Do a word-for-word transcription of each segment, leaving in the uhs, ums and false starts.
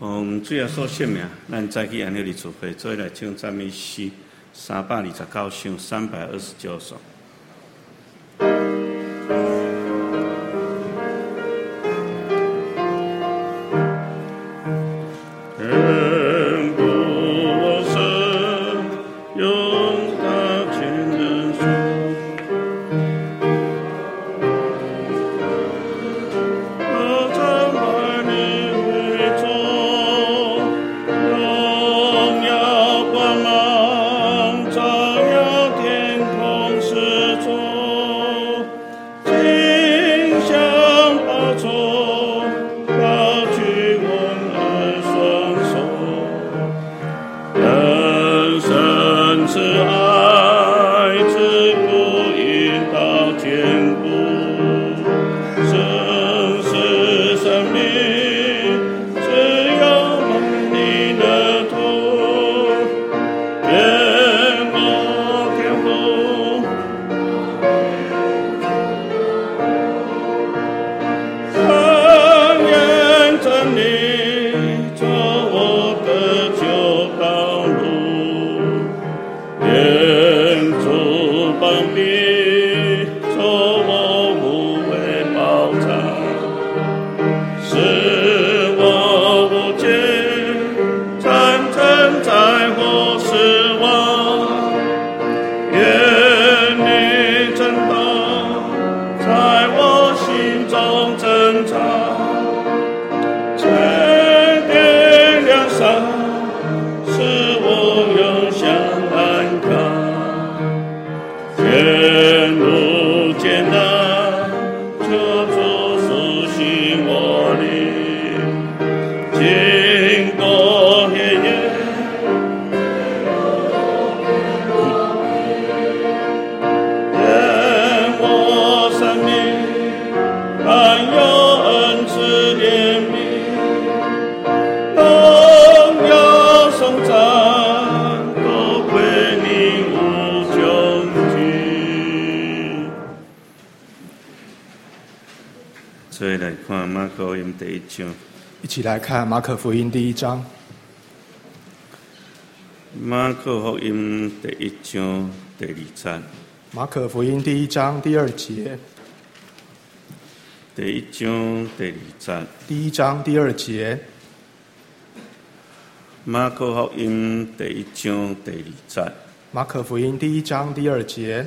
奉主耶稣圣名，咱再去安尼日主会，做来唱赞美诗三百二十九首，三百二十九首。 一起来看马可福音第一章。 马可福音第一章第二节。 马可福音第一章第二节。 第一章第二节。 第一章第二节。 马可福音第一章第二节。 马可福音第一章第二节。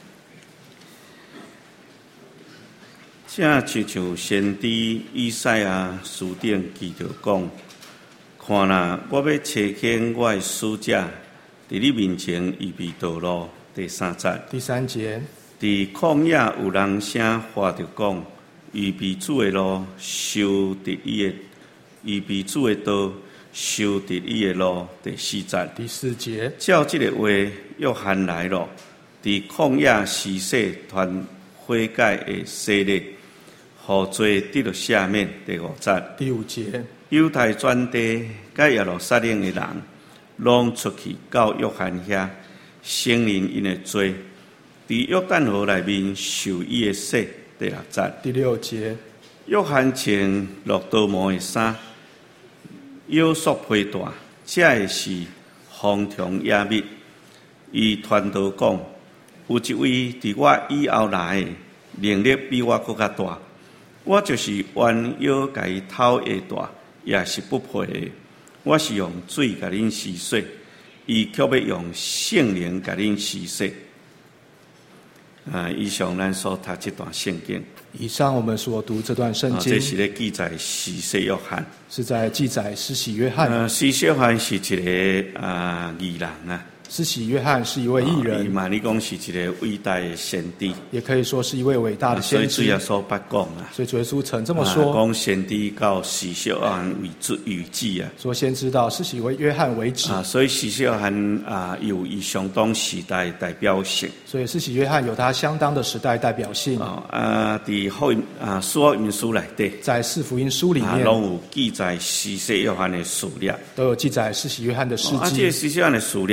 正亲像先知以赛亚书顶记着讲，看啦，我要差遣我的使者，伫你面前预备道路。第三节。 第三节。 伫旷野有人声发着讲，预备主的路，修直伊的，预备主的道，修直伊的路。第四节。 第四节。 照这个话，约翰来了，伫旷野施洗传悔改的洗礼。何罪得到赦免？第五节。 第五节。 犹太全地甲耶路撒冷的人，拢出去到约翰遐，承认因的罪，伫约旦河内面受伊的洗。第六节。 第六节。 约翰穿落刀毛的衫，腰束披带，这个是方长野密。伊传道讲，有一位伫我以后来的，能力比我更较大。我就是弯腰甲伊头下大，也是不配的。我是用水甲恁洗洗，伊却要用圣灵甲恁洗洗。啊，以上咱所读这段圣经。 以上我们所读这段圣经， 啊、这是咧记载施洗约翰， 是在记载施洗约翰。 呃，施洗约翰是一个啊义人啊。 施洗约翰是一位义人， 伊嘛你讲是一个伟大的先知， 也可以说是一位伟大的先知。 所以主耶稣捌讲啊， 所以主耶稣曾这么说： 讲先知到施洗约翰为主为止啊。 说先知到施洗约翰为止啊，所以施洗约翰啊有伊相当时代代表性。 所以施洗约翰有他相当的时代代表性。 啊，伫福音啊四福音书内底， 在四福音书里面， 拢、啊、有记载施洗约翰的史料， 都有记载施洗约翰的事迹。 啊，这个施洗约翰的史料并无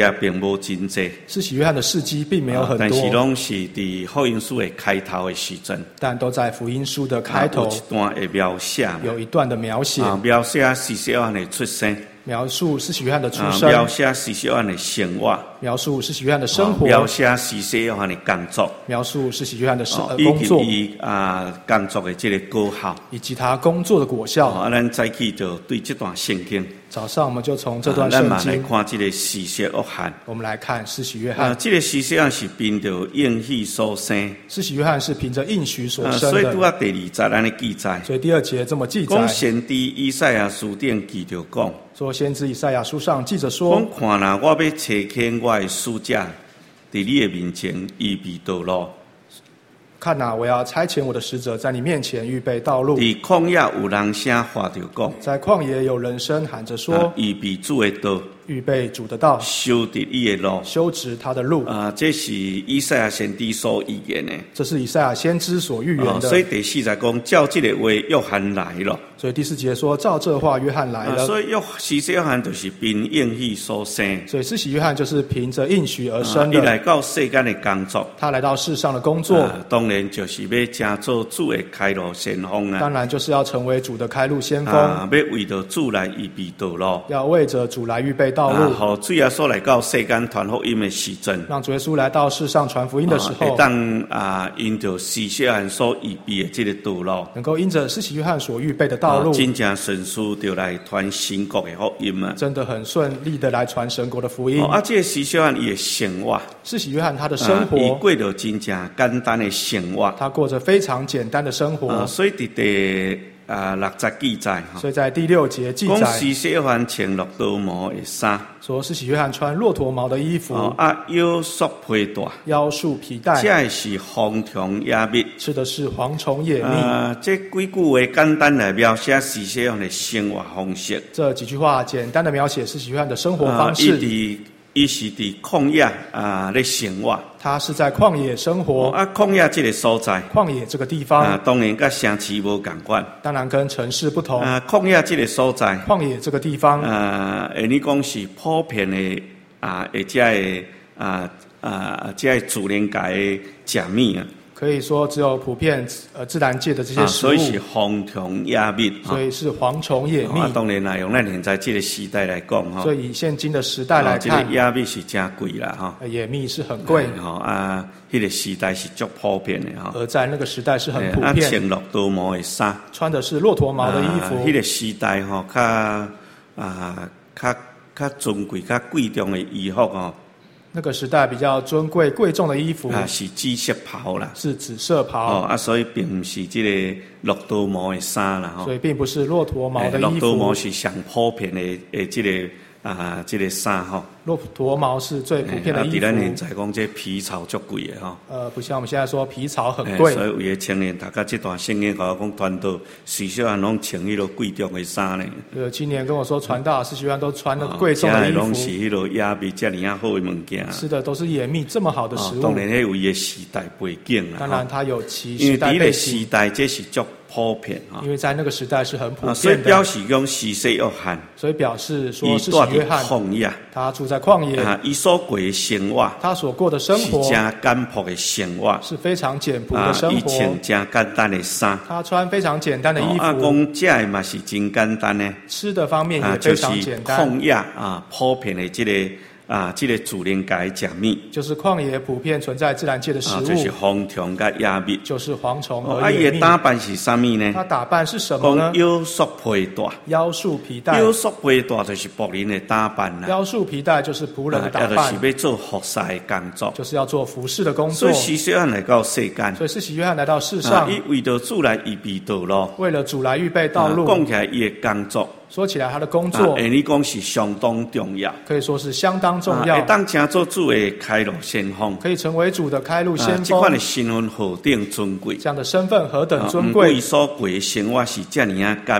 无真济。 施洗约翰的事迹并没有很多， 但是拢是伫福音书的开头的时阵， 但都在福音书的开头有一段的描写， 有一段的描写， 啊，描写施洗约翰的出生。 描述施洗约翰的出啊， 生， 描写施洗约翰的生活， 描述施洗约翰的生活， 描写施洗约翰的工作， 描述施洗约翰的生、 哦、 呃、工作， 以及他啊工作的这个果效， 以及他工作的果效。 啊，咱早起就对这段圣经， 早上我们就从这段圣圣经， 啊、来看这个施洗约翰。 我们来看施洗约翰。 啊，这个施洗约翰是凭着应许所生， 施洗约翰是凭着应许所生的， 啊、所以拄啊第二节安尼记载， 所以第二节这么记载， 讲先知以赛亚书顶记着讲。 说先知以赛亚书上记着说：“ 讲看啦，我要差遣我的使者，伫你的面前预备道路。 看哪、啊，我要差遣我的使者在你面前预备道路。 伫旷野有人声喊着讲， 在旷野有人声喊着说： 预备主的道， 预备主的道， 修直你的路， 修直他的路。” 啊，这是以赛亚先知所预言的。 这是以赛亚先知所预言的。 哦、所以第四节讲，照这个话，约翰来了。 所以第四节说，照这话，约翰来了。 啊、所以约施洗约翰就是凭应许所生。 所以施洗约翰就是凭着应许而生的。 他、啊、来到世间的工作， 他来到世上的工作， 啊、当然就是要成做主的开路先锋啊。 当然就是要成为主的开路先锋， 啊、要为着主来预备道路， 要为着主来预备道路。 好、啊，主耶稣来到世间传福音的时阵， 让主耶稣来到世上传福音的时候， 会当啊，因着施洗约翰所预备的这个道路， 能够因着施洗约翰所预备的道路， 啊、真正顺序就来传神国的福音啊， 真的很顺利的来传神国的福音。 哦、啊，这个施洗约翰伊的生活， 施洗约翰他的生活， 伊、啊、过着真正简单的生活， 他过着非常简单的生活， 啊、所以伫第啊六节记载， 所以在第六节记载， 讲施洗约翰穿骆驼毛的衫， 说施洗约翰穿骆驼毛的衣服， 哦、啊腰束皮带， 腰束皮带， 这是蝗虫野蜜， 吃的是蝗虫野蜜。 啊，这几句话简单来描写施洗约翰的生活方式。 这几句话简单的描写施洗约翰的生活方式。 伊、啊伊是伫旷野啊，咧生活。 他是在旷野生活。 哦、啊，旷野这个所在， 旷野这个地方， 啊，当然跟城市无共款。 当然跟城市不同。 啊，旷野这个所在， 旷野这个地方， 啊，诶，你讲是普遍的啊，或者的啊啊，这个自然界的食物啊。 可以说只有普遍呃自然界的这些食物， 啊、所以是蝗虫野蜜， 所以是蝗虫野蜜。 啊、当然啦，用咱现在这个时代来讲哈， 所以以现今的时代来看， 啊、这个野蜜是真贵啦哈， 野蜜是很贵， 吼啊，迄、那个时代是足普遍的哈， 而在那个时代是很普遍。 啊，穿骆驼毛的衫， 穿的是骆驼毛的衣服。 迄、啊那个时代吼，较啊较较尊贵、较贵重的衣服哦。 那个时代比较尊贵贵重的衣服啊，是紫色袍啦， 是紫色袍哦啊，所以并不是这个骆驼毛的衫啦， 所以并不是骆驼毛的衣服。 骆驼毛是上普遍的诶，这个啊，这个衫吼。 骆驼毛是最普遍的衣服。 啊，伫咱现在讲这皮草足贵的吼。 呃，不像我们现在说皮草很贵。 所以为了青年，大家这段圣经甲我讲，传道施洗约翰拢穿迄落贵重的衫呢。 有青年跟我说，传道施洗约翰都穿那贵重的衣服。 拢是迄落野蜜遮尔啊好的物件。 吃的都是野蜜这么好的食物。 哦、当然，迄有伊的时代背景啦。 当然，它有其时代背景。 因为伫个时代，这是足普遍啊。 因为在那个时代是很普遍的。 啊、所以表示讲施洗约翰。 所以表示说施洗约翰。 旷野。 他住在旷野。 啊，伊所过的生活。 他所過的生活。 是真簡樸的生活。 是非常簡樸的生活。 啊，伊穿真簡單的衫。 他穿非常簡單的衣服。 啊，講食的嘛是真簡單的。 吃的方面也非常簡單。 啊，就是曠野啊，普遍的這個。啊，這個自然界的食物， 就是曠野普遍存在自然界的食物， 啊、就是蝗蟲甲野蜜， 就是蝗蟲和野蜜。 啊，伊的打扮是啥物呢？ 他打扮是什麼呢？ 腰束皮帶， 腰束皮帶， 腰束皮帶就是僕人的打扮啦。 腰束皮帶就是僕人的打扮， 啊、就是要做服侍的工作， 就是要做服侍的工作。 所以施洗約翰來到世間， 所以施洗約翰來到世上， 伊、啊、為着主來預備道路， 為了主來預備道路。 講、啊、起來伊的工作。 說起來，他的工作， 誒、啊，你講是相當重要， 可以說是相當重要。 會當成做主的開路先鋒， 可以成為主的開路先鋒。 這款的身份何等尊貴， 這樣的身份何等尊貴。 唔過伊所過的生活是這樣啊簡樸。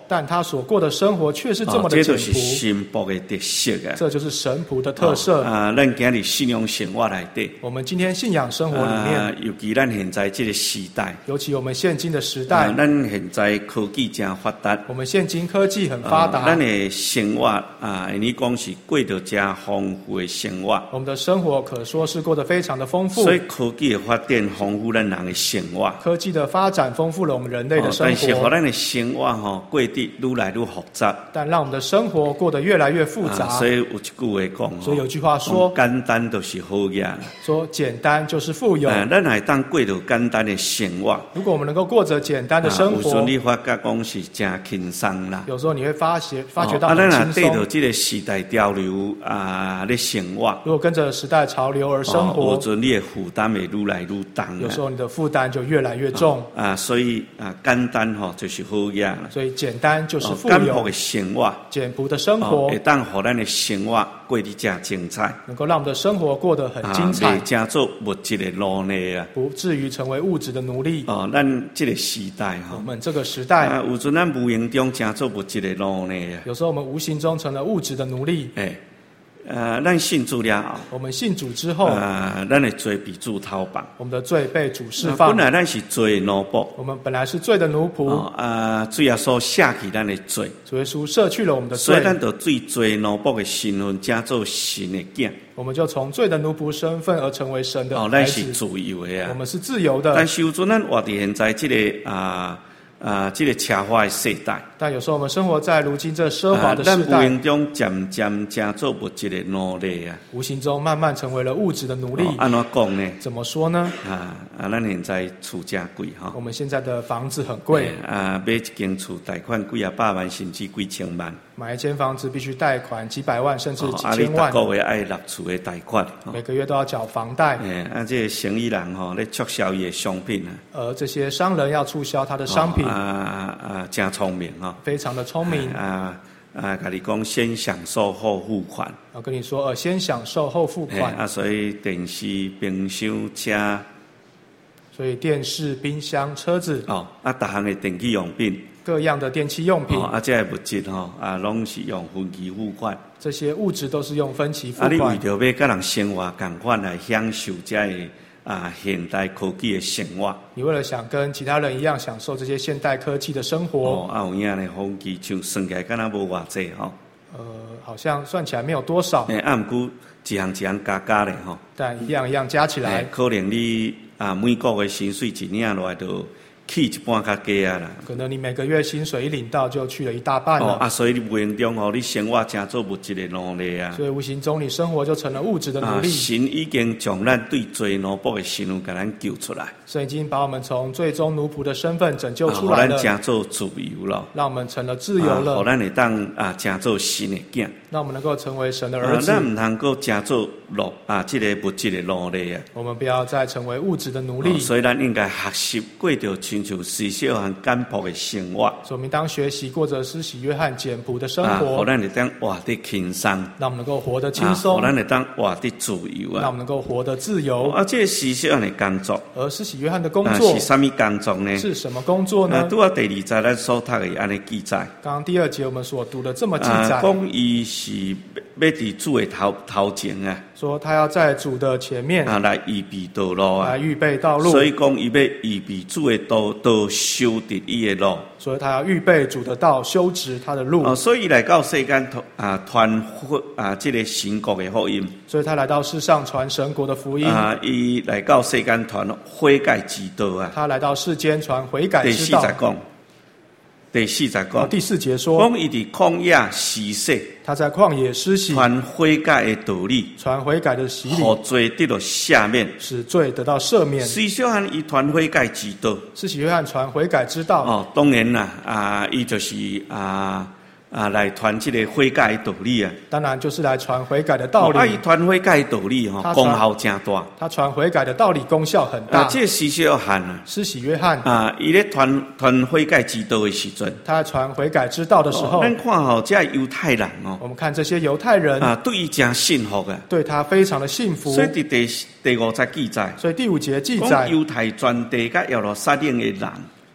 但他所过的生活却是这么的哦、这简就是朴。 神仆的特色啊！ 这就是神仆的特色。 哦、啊，咱今日信仰生活内底， 我们今天信仰生活里面， 啊、尤其咱现在这个时代， 尤其我们现今的时代， 啊、咱现在科技真发达， 我们现今科技很发达， 啊、咱的生活啊，你讲是过着真丰富的生活。 我们的生活可说是过得非常的丰富。 所以科技的发展丰富咱人的生活。 科技的发展丰富了我们人类的生活， 哦、但是互咱的生活吼、哦、过得愈来愈复杂。 但让我们的生活过得越来越复杂。 啊、所以有一句话讲， 所以有句话说， 简单就是好嘢。 说简单就是富有。 啊，咱来当过着简单的生活。 如果我们能够过着简单的生活， 啊、有时候你发觉讲是真轻松啦。 有时候你会发觉发觉到很轻松。啊， 咱若对着这个时代潮流啊，咧生活。 如果跟着时代潮流而生活， 哦、有时候你的负担会愈来愈重。 有时候你的负担就越来越重。 哦、啊，所以啊，简单吼、哦、就是好嘢啦。 所以简单就是富有。 简朴的生活， 简朴的生活， 会当互咱的生活过得真精彩， 能够让我们的生活过得很精彩， 袂真做物质的奴隶啊， 不至于成为物质的奴隶。 哦，咱这个时代哈， 我们这个时代， 啊，有阵咱无形中真做物质的奴隶啊， 有时候我们无形中成了物质的奴隶。 哎。呃，咱信主了后， 我们信主之后， 呃，咱的罪比主头放， 我们的罪被主释放。 本来咱是罪的奴仆， 我们本来是罪的奴仆。 哦、啊，主耶稣舍弃咱的罪， 主耶稣舍去了我们的罪， 所以咱就对罪奴仆的身份，加做神的囝。 我们就从罪的奴仆身份而成为神的孩子。 哦，咱是自由的啊， 我们是自由的。 但是有阵咱活伫现在这个啊。啊，这个奢华的世代， 但有时候我们生活在如今这奢华的时代， 咱无形中渐渐成做物质的奴隶啊， 无形中慢慢成为了物质的奴隶。 安怎讲呢？ 怎么说呢？ 啊啊，咱现在厝真贵哈， 我们现在的房子很贵啊，买一间厝贷款几啊百万，甚至几千万。 买一间房子必须贷款几百万，甚至几千万。 啊，你每个月爱纳厝的贷款， 每个月都要缴房贷。 诶，啊，这个生意人吼，咧促销伊的商品啊。 而这些商人要促销他的商品。 啊啊，真聪明哈！ 非常的聪明。 啊啊，甲你讲先享受后付款。 我跟你说，呃，先享受后付款。 啊，所以电视、冰箱、车。 所以电视、冰箱、车子。 哦，啊，各项的电器用品。 各样的电器用品， 哦、啊，这些物质吼，啊，拢是用分期付款。 这些物质都是用分期付款。 啊，你为着要甲人生活共款来享受这个啊现代科技的生活， 你为了想跟其他人一样享受这些现代科技的生活， 哦，啊，有影呢，分期就算起来敢若无偌济吼。 呃，好像算起来没有多少。 诶、欸，啊，毋过一项一项加加咧吼。 但一样一样加起来， 欸、可能你啊每个月薪水一领落来就。去一半较加啊啦， 可能你每个月薪水一领到就去了一大半了。 哦啊，所以你无形中哦，你生活成做物质的奴隶啊。 所以无形中你生活就成了物质的奴隶。 啊、神已经将咱对罪奴仆的身份，给咱救出来。 神已经把我们从最终奴仆的身份拯救出来了， 让咱成做自由了， 让我们成了自由了， 让咱会当啊成做神的囝， 让我们能够成为神的儿子。 咱唔能够成做奴啊，这个物质的奴隶啊。 我们不要再成为物质的奴隶。 哦、所以咱应该学习过着亲像施洗约翰简朴的生活。 所以我们当学习过着施洗约翰简朴的生活， 啊，咱会当活得轻松， 让我们能够活得轻松， 咱会当活得自由啊， 让我们能够活得自由。 啊，这个施洗约翰的工作， 而施洗约翰的工作、 啊、是什么工作呢？ 是什么工作呢？ 拄啊，第二节咱所读的安尼记载。 刚刚第二节我们所读的这么记载， 讲伊、啊、是要伫主的头头前啊， 说他要在主的前面啊来预备道路啊， 来预备道路。 所以讲伊要预备主的道，道修直伊的路。 所以他要预备主的道，修直他的路。 哦，所以来到世间啊，传啊这个神国的福音。 所以他来到世上传神国的福音。 啊，伊来到世间传悔改之道啊。 他来到世间传悔改之道。 第四节讲，第四节讲， 第四节说， 讲伊伫旷野施洗， 他在旷野施洗， 传悔改的道理， 传悔改的洗礼， 使罪得到赦免， 使罪得到赦免。 施洗约翰伊传悔改之道， 施洗约翰传悔改之道。 哦，当然啦，啊，伊就是啊。啊，来传这个悔改的道理啊！ 当然就是来传悔改的道理。 啊，伊传悔改的道理吼，功效真大。 他传悔改的道理功效很大。 啊，这施洗约翰啊， 施洗约翰啊，伊咧传传悔改之道的时阵， 他传悔改之道的时候， 咱、哦、看吼，这犹太人哦， 我们看这些犹太人啊，对伊真信服啊， 对他非常的信服。 所以第第第五节记载， 所以第五节记载， 犹太全地甲耶路撒冷的人。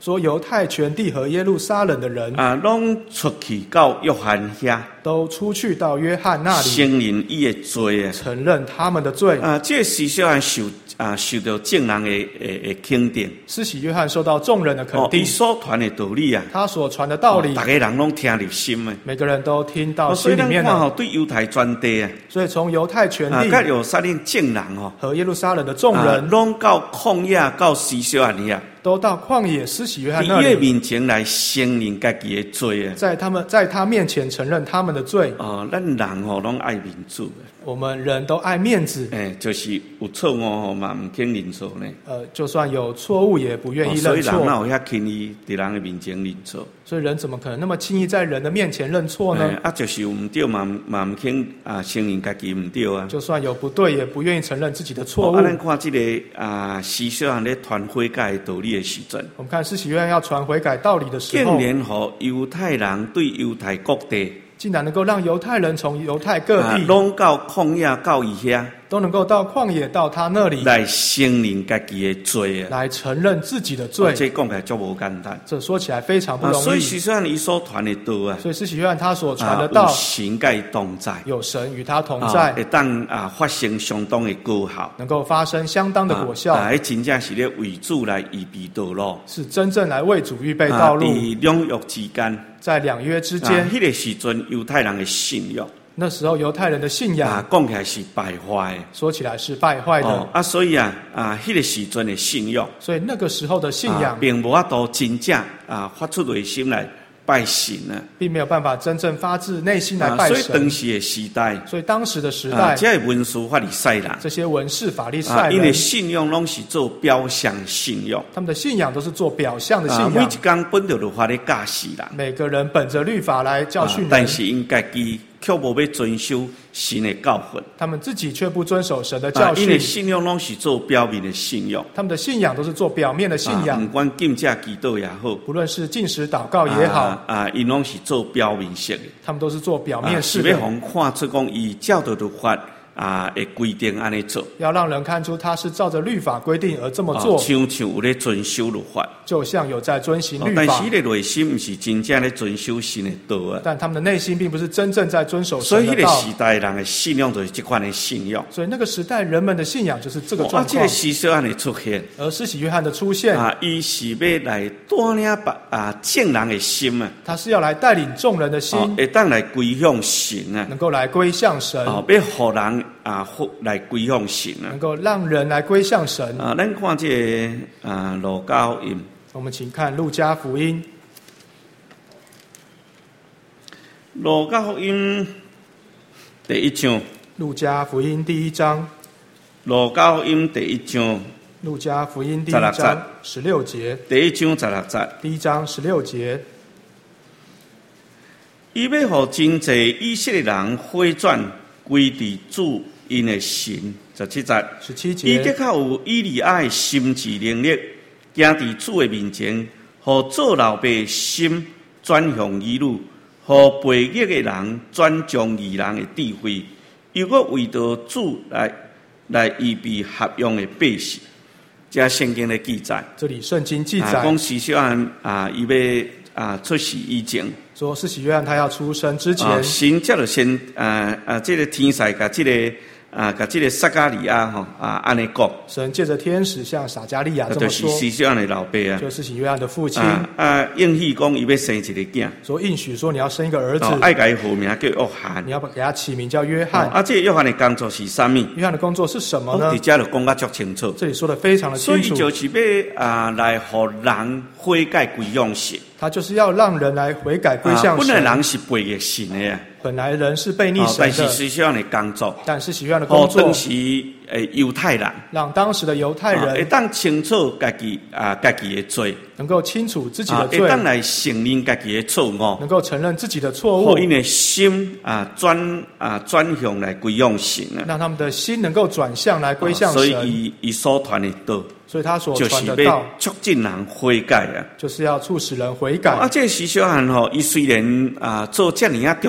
说犹太全地和耶路撒冷的人啊，拢出去到约翰遐， 都出去到约翰那里， 承认伊的罪啊， 承认他们的罪。 啊，这施洗约翰受啊受到众人的诶诶肯定， 施洗约翰受到众人的肯哦， 定， 伊所传的道理啊， 他所传的道理， 大家人拢听入心的。 每个人都听到所以咱心里面了。 看吼，对犹太全地啊， 所以从犹太全啊， 地甲耶路撒冷众人吼， 和耶路撒冷的众啊人， 拢到旷野到施洗约翰遐， 都到旷野施洗约翰那伫伊的里， 面前来承认家己的罪啊。 在他们在他面前承认他们的罪。 哦，咱人吼拢爱民主的， 我们人都爱面子， 诶，就是有错误吼嘛，毋肯认错呢。 呃，就算有错误也不愿意哦所以认错。 人哪有遐轻易伫人的面前认错？ 所以人怎么可能那么轻易在人的面前认错呢诶？啊，就是有毋对嘛，嘛毋肯啊承认家己毋对啊。 就算有不对，也不愿意承认自己的错误哦啊，。咱看即、个啊，施洗约翰咧传悔改的道理的时阵， 我们看施洗约翰要传悔改道理的时候竟，然互犹太人对犹太各地竟然能够让犹太人从犹太各啊， 地拢到旷野到伊遐都能够到旷野到他那里来承认家己的罪啊。 来承认自己的哦罪。 这讲起来足无简单。 这说起来非常不啊， 容易。 所以施洗约翰伊所传的道啊， 所以施洗约翰他所传啊，有的道， 神甲伊同在， 有神与他同啊， 在， 会当啊发生相当的果效。 能够发生相当的果效， 啊，迄真正是咧为主来预备道路。 是真正来为主预备啊道路。 伫两约之间， 在两约之啊， 间， 迄、个时阵犹太人的信仰那时候犹太人的信啊仰， 讲起来是败坏的。 说起来是败坏的， 哦啊，所以啊啊，迄、个时阵的信仰， 所以那个时候的信啊仰， 并无法度真正啊发出内心来拜神啊。 并没有办法真正发自内心来啊， 拜所以当神。 时的时代， 所以当时的时啊， 代， 这些文士法利赛人， 这些文士法利啊， 赛因为人， 信仰拢是做表象信仰， 他们的信仰都是做表象的啊， 信仰每一，工本着律法咧教示人， 每个人本着律法来教训啊但人， 是因家己却无要遵守神的教训。 他们自己却不遵守神的啊教， 因为训， 信仰拢是做表面的信仰， 他们的信仰都是做表面的信啊， 仰不，管禁食祈祷也好， 不论是进食祷告也好， 啊，啊因拢是做表面式的， 他们都是做表啊面式的， 是要互看出讲伊照着律法啊的规定安尼做， 要让人看出他是照着律法规定而这么啊做， 像像有咧遵守律法， 就像有在遵行哦但律法是，迄个内心毋是真正咧遵守神的道啊， 但他们的内心并不是真正在遵守所以迄个神的道。 时代人的信仰就是这款的信仰。 所以那个时代人们的信仰就是这个啊， 状况这个。施洗约翰的出现而施洗约翰的出现， 啊，伊是要来带领别啊众人的心啊， 他是要来带领众人的心， 哦，会当来归向神啊。 能够来归向神， 哦，要互人啊，互来归向神啊！ 能够让人来归向神。 啊，咱看这个啊，路加福音， 我们请看路加福音， 路加福音第一章， 路加福音第一章， 路加福音第一章， 路加福音第一十六节章十六节， 第一章十六节， 第一章十六节， 伊要互真济以色列人回转归伫主因的神。十七节， 十七伊的节， 确有以利亚的心智能力，行伫主的面前，互做老爸的心转向儿女，互悖逆的人转向义人的智慧，又搁为着主来来预备合用的百姓。这圣经的记载， 这里圣经记啊， 载讲施洗约翰啊，伊要啊出世以前， 说，施洗约翰他要出生之啊， 前， 神接着先啊啊，这个天使甲这个啊甲这个撒加利亚吼啊安尼讲。 神借着天使向撒加利亚这就么说， 是施洗约翰的老爸啊， 就施洗约翰的父亲啊啊，应许讲伊要生一个囝， 说应许说你要生一个儿子， 哦，爱甲伊号名叫约翰你。要给他起名叫约哦翰。 啊，这个约翰的工作是啥物？ 约翰的工作是什么我呢伫？遮就讲甲足清楚， 这里说的非常的所以清楚， 就是要啊来互人悔改归向神。 他就是要让人来悔改归向啊，本来神。 人是背逆神的啊， 本来人是背逆哦， 神但是的， 施洗约翰的工作， 但施洗约翰的互工作当时诶犹太人让当时的犹太啊会人当清楚家己啊家己的罪， 能够清楚自己啊的罪， 会当来承认家己的错误。 能够承认自己的错误互，因的心啊转啊转向来归向神啊， 让他们的心能够转向来归向所以神。 伊伊所传的道， 所以他所就是要传的道， 促进人悔改啊。 就是要促使人悔改。 哦啊，这个施洗约翰吼，伊虽然啊做遮尔啊重要的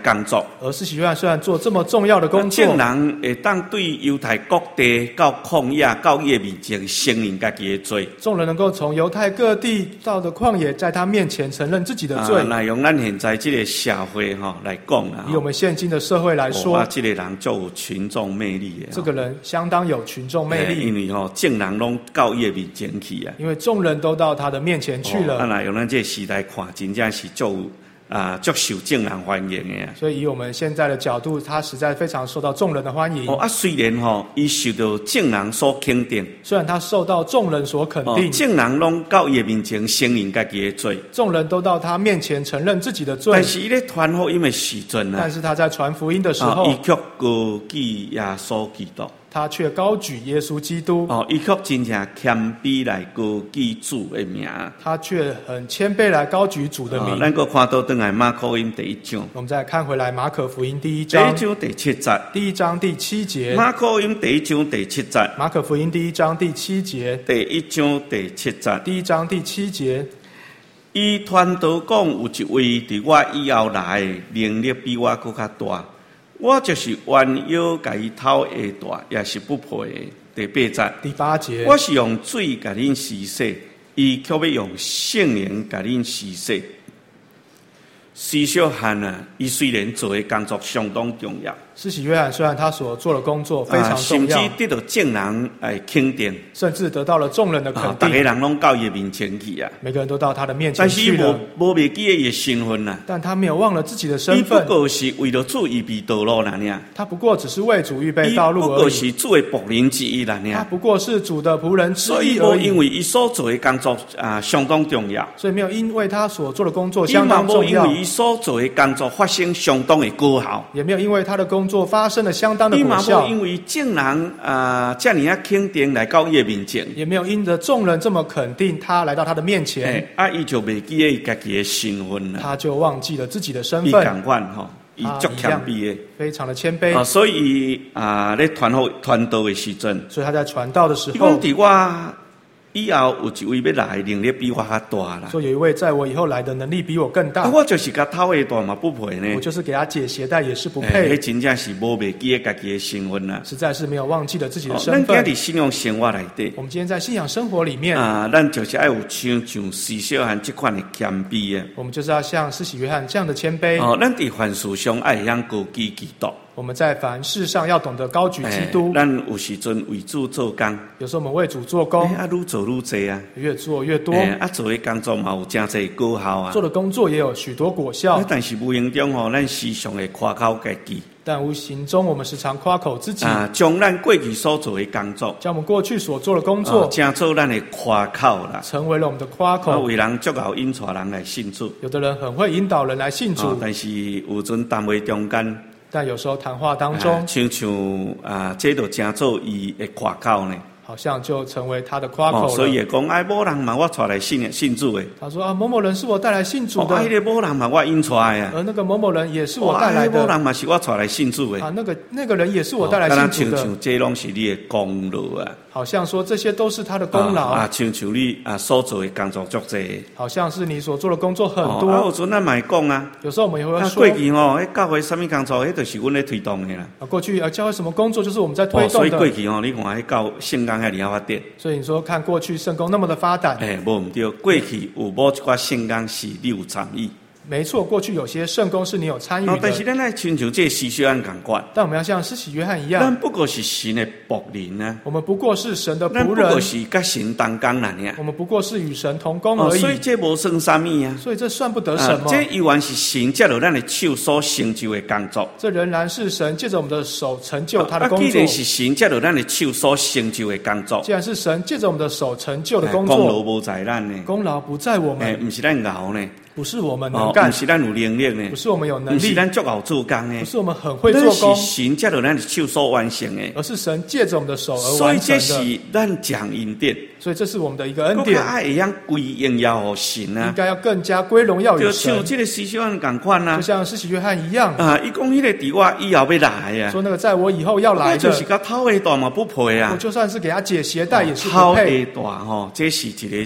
工作。 而施洗约翰虽然做这么重要的工作， 众人会当对犹太各地到旷野到伊的面前承认家己的罪。 众人能够从犹太各地到的旷野，在他面前承认自己的罪。 那、啊、用咱现在这个社会哈、哦、来讲啊， 以我们现今的社会来说， 哦、啊，这个人就有群众魅力的、哦。 这个人相当有群众魅力， 因为吼、哦，众人拢到伊的面前去啊。 因为众人都到他的面前去了。 啊，那用咱这个时代看，真正是足啊足受众人欢迎的啊。 所以以我们现在的角度，他实在非常受到众人的欢迎。 哦啊，虽然吼、哦，伊受到众人所肯定， 虽然他受到众人所肯定， 众、哦、人拢到伊的面前承认家己的罪， 众人都到他面前承认自己的罪。 但是伊咧传福音的时阵啊， 但是他在传福音的时候， 伊却高举耶稣基督。 他却高举耶稣基督。 哦，伊却真正谦卑来高举主的名。 他却很谦卑来高举主的名。 哦，咱个看到登来马可福音第一章。 我们再看回来马可福音第一章。 第一章第七节。 第一章第七节。 马可福音第一章第七节。 马可福音第一章第七节。 第一章第七节。 第一章第七节。 伊传道讲，有一位伫我以后来，能力比我更较大。我就是弯腰甲伊头下大，也是不配的。第八节， 第八节， 我是用水甲恁洗洗，伊却要用圣灵甲恁洗洗。施洗约翰啊，伊虽然做的工作相当重要。 施洗约翰虽然他所做的工作非常重要， 啊、甚至得到众人来肯定， 甚至得到了众人的肯定。 大、啊、家人拢到伊面前去啊， 每个人都到他的面前去了。 但是无无忘记伊的身份啊， 但他没有忘了自己的身份。 伊不过是为了主预备道路啦呢。 他不过只是为主预备道路而已。 不过是主的仆人之一啦呢。 他不过是主的仆人之一而已。 所以无因为伊所做的工作啊相当重要， 所以没有因为他所做的工作相当重要。 因为伊所做的工作发生相当的高效， 也没有因为他的工作发生了相当的果效。 因为众人啊这样啊肯定来到伊的面前， 也没有因着众人这么肯定他来到他的面前， 欸、啊，伊就袂记伊家己的身份了， 他就忘记了自己的身份。 伊同款吼，伊足谦卑的， 非常的谦卑。 啊，所以啊，咧传好传道的时阵， 所以他在传道的时候， 伊讲伫我以后有一位要来，能力比我较大啦。 说有一位在我以后来的能力比我更大， 啊、我就是甲头下大嘛不配呢。 我就是给他解鞋带也是不配。 欸、真正是无袂记家己的身份啦， 实在是没有忘记了自己的身份。 咱今日信仰生活内底， 我们今天在信仰生活里面啊，咱就是要有像像施洗约翰这款的谦卑啊。 我们就是要像施洗约翰这样的谦卑。 哦，咱伫凡事上爱晓高举基督。 我们在凡事上要懂得高举基督。 咱、欸、有时阵为主做工， 有时候我们为主做工， 欸、啊，愈做愈多啊， 越做越多。 欸、啊，做的工作嘛有真侪果效啊， 做的工作也有许多果效。 但是无形中吼，咱时常会夸口家己。 但无形中，我们时常夸口自己啊，将咱过去所做的工作， 将我们过去所做的工作， 成、哦、做咱的夸口啦， 成为了我们的夸口。 啊，为人足好引带人来信主。 有的人很会引导人来信主， 哦、但是有阵谈话中间， 但有时候谈话当中， 啊、像像啊，这都成做伊的夸口呢。 好像就成为他的夸口了。 哦、所以也讲，哎，某人嘛，我带来信信主的。 他说啊，某某人是我带来信主的。 哦，那个某人嘛，我引出来啊。 而那个某某人也是我带来的。 哦，某人嘛是我带来信主的。 啊，那个那个人也是我带来信主的。 像像这拢是你的功劳啊。 好像说这些都是他的功劳啊，像像你啊所做的工作足济。 好像是你所做的工作很多。 哦、啊，有阵咱嘛会讲啊。 有时候我们也会说。 啊，过去哦，迄教会什么工作，迄就是阮咧推动的啦。 啊，过去啊，教会什么工作就是我们在推动的。 哦、所以过去哦，你看迄教圣工遐厉害发展。 所以你说看过去圣工那么的发达， 哎，无唔对，过去有某一寡圣工是你有参与。 没错，过去有些圣工是你有参与的。 哦，但是咱爱亲像这施洗约翰同款， 但我们要像施洗约翰一样， 咱不过是神的仆人啊。 我们不过是神的仆人， 咱不过是甲神同工啦呢。 我们不过是与神同工而已。 哦、所以这无算啥物啊。 所以这算不得什么。 啊、这依然是神借着咱的手所成就的工作。 这仍然是神借着我们的手成就他的工作。 啊、既然是神借着咱的手所成就的工作， 既然是神借着我们的手成就的工作， 功劳无在咱呢， 功劳不在我们， 哎，不是咱熬呢。 不是我们能干， 哦、不是咱有能力呢， 不是我们有能力， 不是咱足好做工呢， 不是我们很会做工， 是神借着咱的手所完成的， 而是神借着我们的手而所以完成的。 这是咱讲恩典， 所以这是我们的一个恩典。 爱会样归荣耀给神啊， 应该要更加归荣耀于神。 就像这个施洗约翰同款啊， 就像施洗约翰一样啊，伊讲迄个伫我以后要来啊， 说那个在我以后要来的， 就是甲头下大嘛不配啊， 我就算是给他解鞋带也是不配。 头下大吼，这是一个足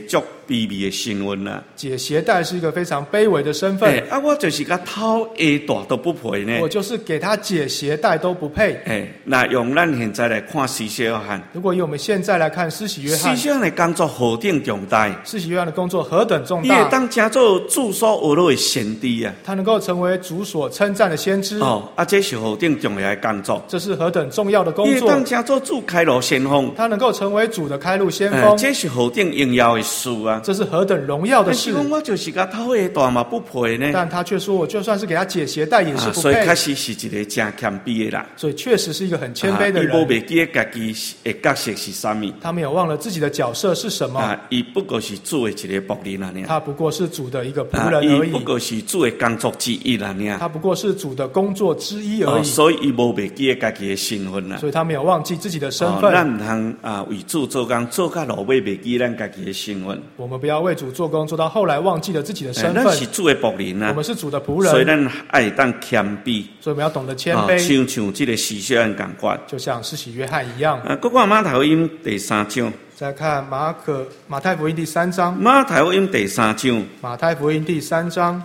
卑微的身份啦。 解鞋带是一个非常卑微的身份。 哎，啊，我就是甲偷下大都不配呢。 我就是给他解鞋带都不配。 哎，那用咱现在来看施洗约翰， 如果以我们现在来看施洗约翰， 施洗约翰的工作何等重大？ 施洗约翰的工作何等重伊会大？ 当成做主所学落的先知啊！ 他能够成为主所称赞的先知。 哦，啊，这是何等重要的工作？ 这是何等重要的工伊会作！ 当成做主开路先锋， 他能够成为主的开路先哎锋。 这是何等荣耀的事啊！ 这是何等荣耀的但是事！ 讲我就是甲偷下大嘛不配呢。 但他却说，我就算是给他解鞋带也是啊， 不配。 所以确实是一个真谦卑的人。 所以确实是一个很谦卑的啊伊无人。 袂记得家己的角色是啥物。 他没有忘了自己的角色是什么。 啊，伊不过是主的一个仆人啊， 他不过是主的一个仆啊， 人而已。 伊不过是主的工作之一啦， 他不过是主的工作之一而哦， 已。 所以伊无袂记得家己的身份啦。 所以他没有忘记自己的身哦， 份。 咱毋通啊为主做工，做到落尾袂记咱家己的身份。 我们不要为主做工，做到后来忘记了自己的身哎咱份。 是主的仆人啊， 我们是主的仆人， 所以咱爱当谦卑， 所以我们要懂得谦哦卑， 像像这个施洗约翰共款。 就像施洗约翰一样。 啊，国看马太福音第三章， 再看马可马太福音第三章， 马太福音第三章， 马太福音第三章，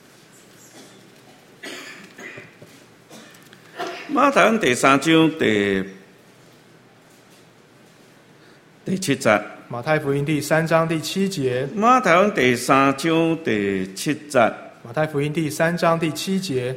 马太福音第三章第第七节。 马太福音第三章第七节， 马太福音第三章第七节。 马太福音第三章第七节，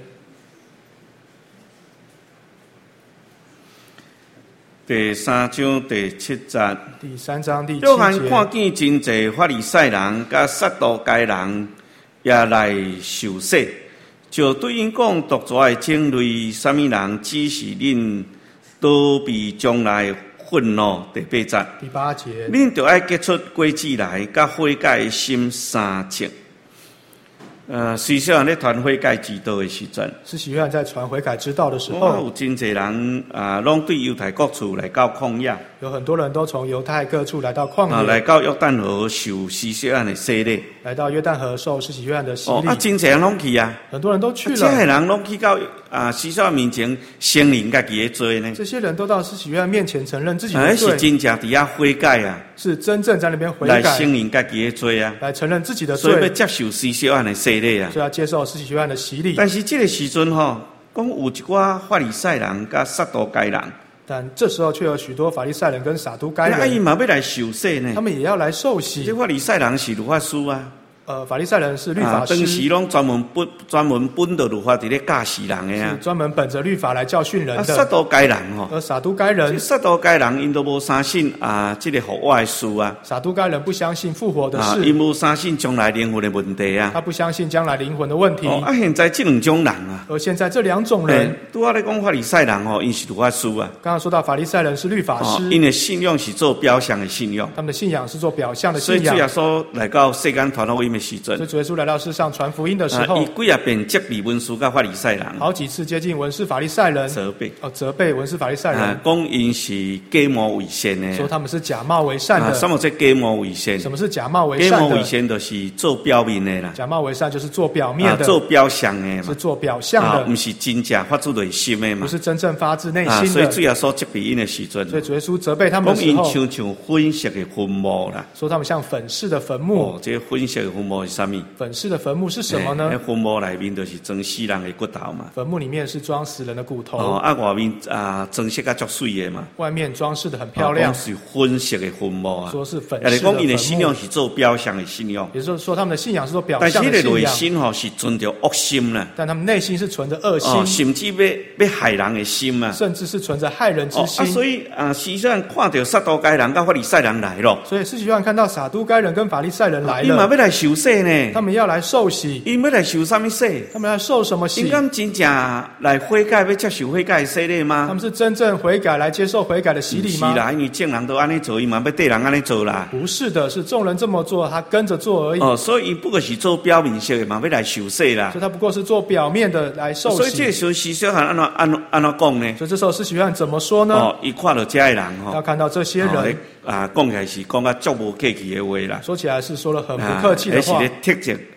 第三章第七节。 第三章第七约翰节。 看见真济法利赛人甲撒都该人也来受洗，就对因讲：独抓的种类，什么人指示恁躲避将来愤怒？第八节。 第八节， 恁就要结出果子来，甲悔改的心三切。呃，实际上咧传悔改之道的时阵， 施洗约翰在传悔改之道的时我候， 有真济人啊，拢对犹太各处来到旷野， 有很多人都从犹太各处来到旷啊， 野， 来到约旦河受施洗约翰的洗礼。 来到约旦河受施洗约翰的洗哦，啊， 礼。 真济人拢去啊， 很多人都去这些了， 人拢去到啊，施洗约翰面前承认家己的罪呢。 这些人都到施洗约翰面前承认自己啊， 的罪， 是真正伫遐悔改啊， 是真正在那边悔来改， 承认家己的罪啊， 来承认自己的所以要罪， 接受施洗约翰的洗礼啊。 所以要接受施洗约翰的洗礼。 但是这个时阵吼，讲有一寡法利赛人甲撒都该人， 但这时候却有许多法利赛人跟撒都该啊，伊人， 嘛要来受洗呢他。们也要来受洗这。法利赛人是律法师啊， 呃，法利赛人是律啊， 法当时师， 拢专门本专门本着律法伫咧教示人的是啊。 专门本着律法来教训人啊，撒的。 都该人吼， 而撒都该人这，撒都该人因都无相信啊，这个复活的事啊， 撒都该人不相信复活的啊， 事， 因无相信将来灵魂的问题啊。 他不相信将来灵魂的问题。 哦，啊，现在这两种人啊， 而现在这两种人， 嘿拄仔咧讲法利赛人吼，因是律法师啊， 刚刚说到法利赛人是律法哦， 师， 因的信仰是做表象的信仰， 他们的信仰是做表象的所以主耶信仰。 稣来到世间传福音的时阵所以，主耶稣来到世上传福音的时啊， 候伊，几啊遍责备文士甲法利赛人， 好几次接近文士法利赛人， 责备， 哦，责备文士法利赛啊人，， 讲因是假冒伪善的， 说他们是假冒为善啊，什的。 么叫假冒伪善？ 什么是假冒为假冒伪善的？ 善就是做表面的啦， 假冒为善就是做表啊面，的， 做表象的嘛， 是做表象啊， 的不，是真正发自内心的嘛， 不是真正发自内啊， 心的。 所以主耶稣责备因的时阵， 所以主耶稣责备他们讲因的时候， 像像粉色的坟墓啦。 说他们像粉饰的坟墓。 哦，这个粉色的坟墓是啥物？ 粉饰的坟墓是什么欸呢？ 那坟墓内面就是装死人的骨头嘛。 坟墓里面是装死人的骨头， 哦，啊外面啊装饰甲足水的嘛。 外面装饰的很漂亮哦，是粉色的坟墓啊。 说是粉也是饰的讲因的信坟墓。 仰是做表象的信仰， 也就是说，他们的信仰是做表但是象迄个内的信仰， 心吼是存着恶心啦。 但他们内心是存着恶哦， 心， 甚至要要害人的心啊。 甚至是存着害人之哦，啊， 心。 所以啊，实际上看到撒都该人甲法利赛人来咯， 所以施洗约翰看到撒都该人跟法利赛人来了， 伊嘛要来受洗呢。 他们要来受洗， 伊要来受啥物洗？ 他们要受什么洗因？敢真正来悔改，要接受悔改的洗礼吗？ 他们是真正悔改来接受悔改的洗礼吗？ 是啦，因为众人都安尼做，伊嘛要对人安尼做啦。 不是的，是众人这么做，他跟着做而已。 哦，所以伊不过是做表面式的嘛，要来受洗啦所以。他不过是做表面的来受所以这个洗。 时候，施洗约翰安怎安怎安怎讲呢？ 所以这时候施洗约翰怎么说呢？ 哦，伊看到这些人吼， 要看到这些哦人， 啊，讲起来是讲啊足无客气的话啦。 说起来是说了很不客气的话啊那是咧，剔责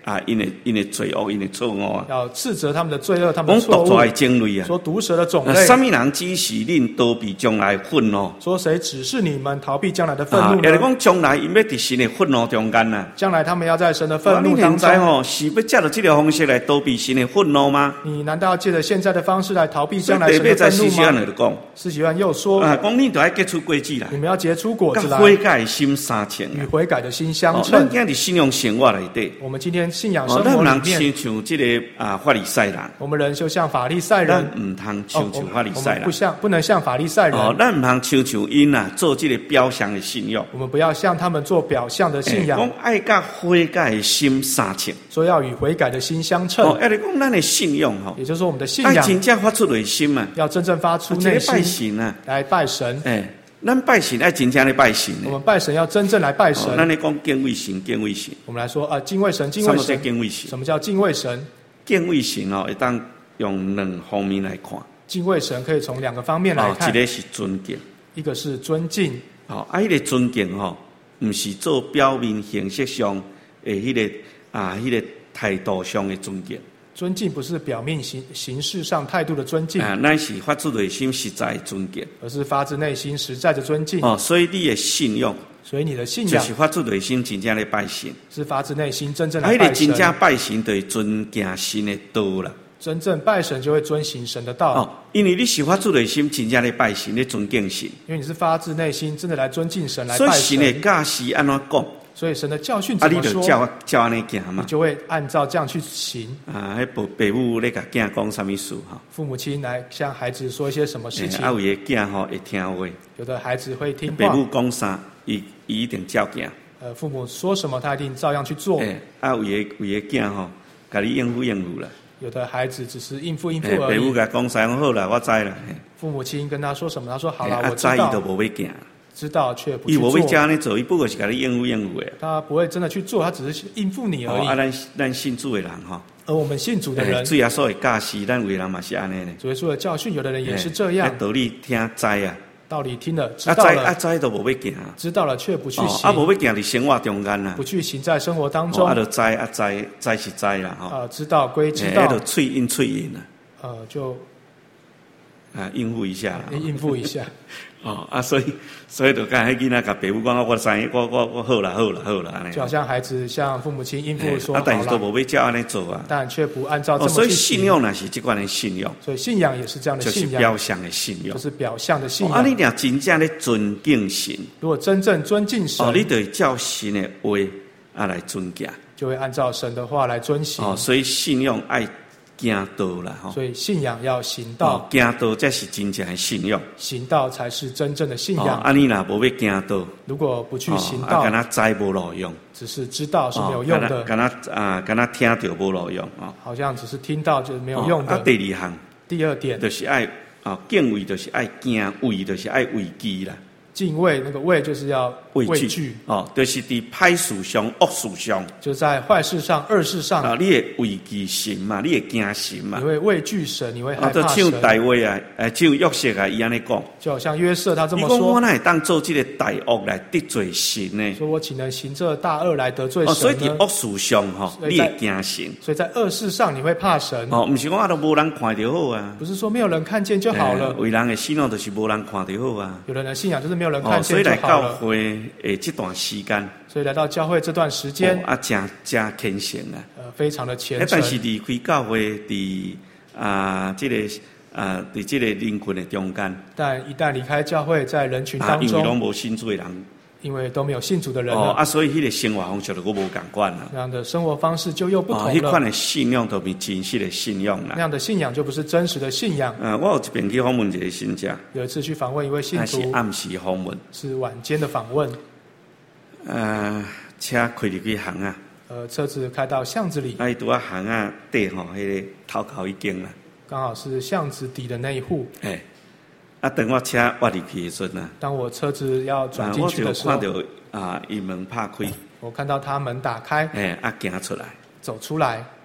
啊，因的因的罪恶，因的错误啊。 要斥责他们的罪恶，他们的讲错误。 毒蛇的种类啊， 说毒蛇的种类。 什么人指示恁逃避将来愤怒？ 说谁指示你们逃避将来的愤怒呢？ 也是讲将来因要伫神的愤怒中间呐。 将来他们要在神的愤怒当中。 你现在吼是要借着这个方式来逃避神的愤怒吗？ 你难道要借着现在的方式来逃避将来神的愤怒吗？施洗约翰又说： 啊，讲你都要结出果子来， 你们要结出果子来， 悔改的心相称， 与悔改的心相称。 咱今日信仰生活内底， 我们今天信仰生活里面， 咱唔通像这个啊法利赛人， 我们人就像法利赛人， 咱唔通像像法利赛人， 不像不能像法利赛人。 哦，咱唔通像像因啊做这个表象的信仰， 我们不要像他们做表象的信仰。 讲爱甲悔改的心相称， 说要与悔改的心相称。 哦，要你讲咱的信仰吼， 也就是说我们的信仰， 爱真正发出内心啊， 要真正发出内心。 拜神啊， 来拜神。 哎，咱拜神爱真正的拜神。 我们拜神要真正来拜神。 咱咧讲敬畏神，敬畏神。 我们来说啊，敬畏神，敬畏神。 敬畏神。 什么叫敬畏神？ 敬畏神哦，会当用两方面来看。 敬畏神可以从两个方面来看。 一个是尊敬， 一个是尊敬。 哦，啊，迄个尊敬吼，唔是做表面形式上诶，迄个啊，迄个态度上的尊敬。 尊敬不是表面形形式上态度的尊敬， 啊，乃是发自内心实在的尊敬， 而是发自内心实在的尊敬。 哦，所以你的信仰， 所以你的信仰就是发自内心真正的拜神， 是发自内心真正的拜神。 啊，迄个真正拜神就是尊敬神的道啦。 真正拜神就会遵行神的道。 哦，因为你是发自内心真正的拜神，你尊敬神。 因为你是发自内心真的来尊敬神，来拜神。 所以神的教示安怎讲？ 所以神的教训怎么说？ 啊，你就照照安尼行嘛， 你就会按照这样去行。 啊，迄父父母咧甲囝讲什么事哈？ 父母亲来向孩子说一些什么事情？ 啊，有的囝吼会听话， 有的孩子会听话。 父母讲啥，伊伊一定照行。 呃，父母说什么，他一定照样去做。 诶，啊，有的有的囝吼，甲你应付应付啦。 有的孩子只是应付应付而已。 父母甲讲啥，好啦，我知啦。 父母亲跟他说什么，他说好了，我知道。 啊， 知伊都无要行。 知道却不去做。 伊无要教你做，伊不过是甲你应付应付的。 他不会真的去做，他只是应付你而已。 哦、啊，咱咱信主的人哈， 而我们信主的人， 主耶稣的教示，咱为人嘛是安尼呢。 主耶稣的教训，有的人也是这样。 道理听知啊， 道理听了知道了， 啊知都无要行， 知道了却不去行， 啊无要行伫生活中间啦， 不去行在生活当中。 啊，就知啊知知是知啦，吼。 啊，知道归知道， 就喙应喙应啦。 呃，就啊应付一下， 应付一下。 哦啊，所以所以就讲，迄囡仔甲父母讲，我知，我我我好啦，好啦，好啦，安尼。 就好像孩子向父母亲应付说， 啊，但是都无要照安尼做啊。 但却不按照这么去行。 所以信仰呢是这款的信仰。 所以信仰也是这样的信仰， 就是表象的信仰， 就是表象的信仰。 啊，你俩真正的尊敬神， 如果真正尊敬神， 哦，你得照神的话啊来尊敬， 就会按照神的话来遵行。 哦，所以信仰爱行道啦， 所以信仰要行道， 行道才是真正的信仰， 行道才是真正的信仰。 啊，你若无要行道， 如果不去行道， 啊，敢若知无路用， 只是知道是没有用的， 敢若啊，敢若听到无路用啊， 好像只是听到就是没有用的。 啊，第二项， 第二点就是爱啊，敬畏就是爱敬畏，就是爱畏惧啦。 敬畏那个畏就是要畏惧哦，就是伫歹事上、恶事上， 就在坏事上、恶事上啊，你会畏惧神嘛，你会惊神嘛， 你会畏惧神，你会害怕神。 啊，就像大卫啊，诶，像约瑟啊，伊安尼讲， 就好像约瑟他这么说。 伊讲我哪会当做这个大恶来得罪神呢？ 说我岂能行这大恶来得罪神呢？ 哦，所以伫恶事上吼，你会惊神。 所以在恶事上你会怕神。 哦，不是讲啊，都无人看就好啊。 不是说没有人看见就好了。 为人的信仰就是无人看就好啊。 有人的信仰就是没有人看见就好了。 所以来教会诶这段时间， 所以来到教会这段时间， 啊，真真虔诚啊， 呃，非常的虔诚。 但是离开教会，伫啊，这个啊，伫这个人群的中间， 但一旦离开教会，在人群当中， 因为拢无信主的人， 因为都没有信主的人哦啊，所以迄个生活方式就我无共款啦。 那样的生活方式就又不同了。 迄款的信仰都不是真实的信仰啦。 那样的信仰就不是真实的信仰。 呃，我有一遍去访问一个信者， 有一次去访问一位信徒， 是暗时访问， 是晚间的访问。 呃，车开入去巷啊， 呃，车子开到巷子里， 啊，伊拄啊巷啊底吼，迄个头口一间啦， 刚好是巷子底的那一户。 哎，啊，等我车挖入去的时阵啊， 当我车子要转进去的时候， 我就看到啊，伊门拍开， 我看到他门打开， 哎，啊，行出来， 走出来，